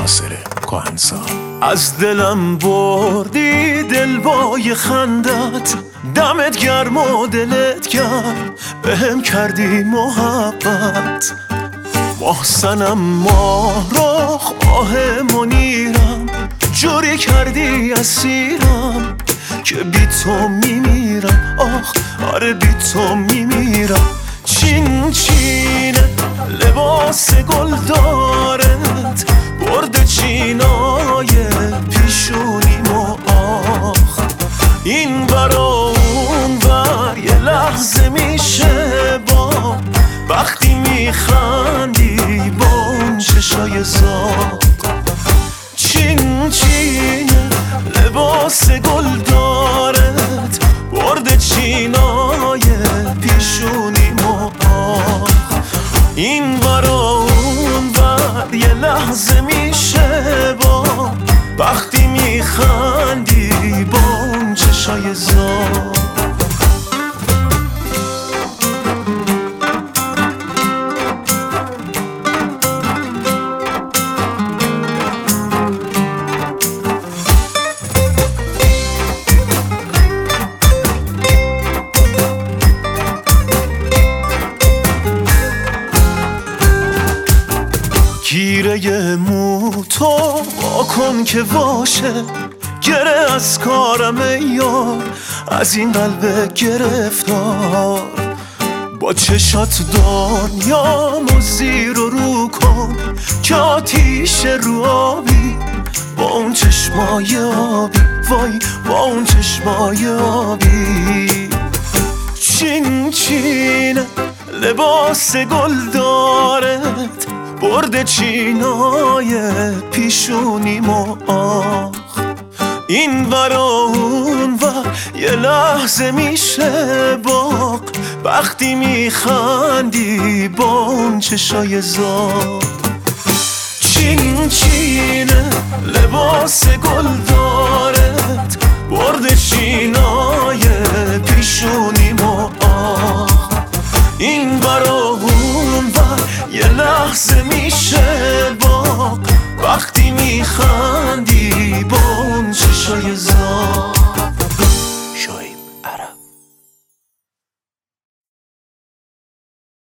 ناصر کهنسال. از دلم بردی دلوای خندت، دمت گرم و دلت گرم، بهم کردی محبت. محسنم ماهرخ آه منیرم، جوری کردی اسیرم که بی تو میمیرم. آخ آره بی تو میمیرم. چین چینه لباس گل دارت، برد چینای پیشونیم و آخ این برا اون بر یه لحظه میشه با وقتی میخندی با اون چشای زاغ. چین چینه لباس گل دارت، برد چینای پیشونیم و آخ این برا اون بر یه لحظه میشه با وقتی میخندی با اون چشای زاغ. گیره مو تو واکن که واشه، گره از کارم یار از این قلب گرفتار. با چشات دنیامو زیر و رو کن که آتیش رو آبی، با اون چشمای آبی وای با اون چشمای آبی. چین چین لباس گل دارت، برد چینای پیشونیم و آخ این برا اون ور یه لحظه میشه باغ وقتی میخندی با اون چشای زاغ. چین چینه لباس گل دارت، برد چینای پیشونیم و آخ این برا اون ور یه لحظه میشه باغ وقتی میخوام